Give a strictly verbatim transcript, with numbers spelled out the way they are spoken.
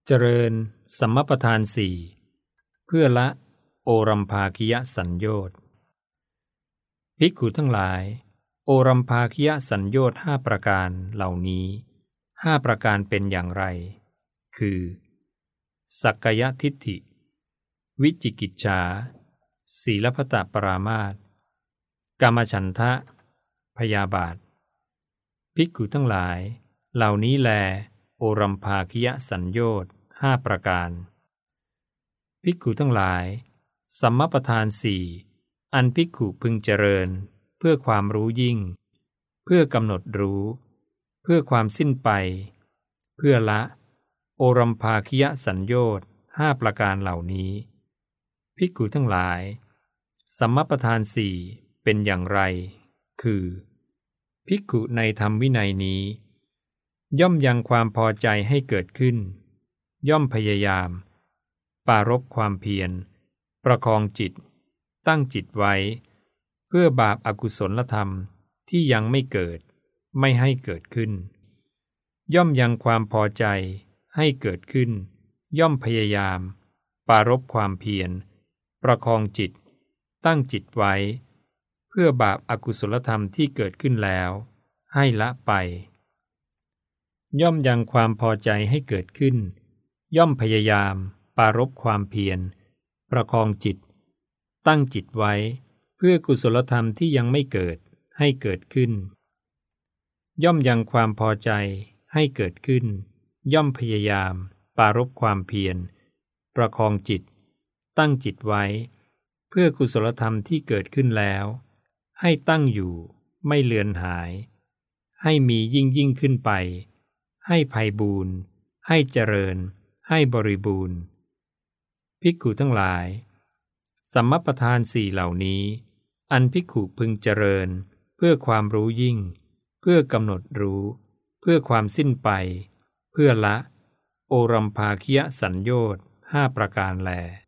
เจริญสัมมัปปทานสี่เพื่อละโอรัมภาคิยสัญโยชน์ภิกขุทั้งหลายโอรัมภาคิยสัญโยชน์ห้าประการเหล่านี้ห้าประการเป็นอย่างไรคือสักกายทิฏฐิวิจิกิจฉาศีลพัตตปรามาสกามฉันทะพยาบาทภิกขุทั้งหลายเหล่านี้แลโอรัมภาคิยสัญโยชน์ห้าประการภิกขุทั้งหลายสัมมัปปทานสี่อันภิกขุพึงเจริญเพื่อความรู้ยิ่งเพื่อกำหนดรู้เพื่อความสิ้นไปเพื่อละโอรัมภาคิยสัญโยชน์ห้าประการเหล่านี้ภิกขุทั้งหลายสัมมัปปทานสี่เป็นอย่างไรคือภิกขุในธรรมวินัยนี้ย่อมยังความพอใจให้เกิดขึ้นย่อมพยายามปรารภความเพียรประคองจิตตั้งจิตไว้เพื่อบาปอกุศลธรรมที่ยังไม่เกิดไม่ให้เกิดขึ้นย่อมยังความพอใจให้เกิดขึ้นย่อมพยายามปรารภความเพียรประคองจิตตั้งจิตไว้เพื่อบาปอกุศลธรรมที่เกิดขึ้นแล้วให้ละไปย่อมยังความพอใจให้เกิดขึ้นย่อมพยายามปรารภความเพียรประคองจิตตั้งจิตไว้เพื่อกุศลธรรมที่ยังไม่เกิดให้เกิดขึ้นย่อมยังความพอใจให้เกิดขึ้นย่อมพยายามปรารภความเพียรประคองจิตตั้งจิตไว้เพื่อกุศลธรรมที่เกิดขึ้นแล้วให้ตั้งอยู่ไม่เลือนหายให้มียิ่งยิ่งขึ้นไปให้ไพบูรณ์ให้เจริญให้บริบูรณ์ภิกขุทั้งหลายสัมมัปปทานสี่เหล่านี้อันภิกขุพึงเจริญเพื่อความรู้ยิ่งเพื่อกำหนดรู้เพื่อความสิ้นไปเพื่อละโอรัมภาคิยสัญโยชน์ห้าประการแล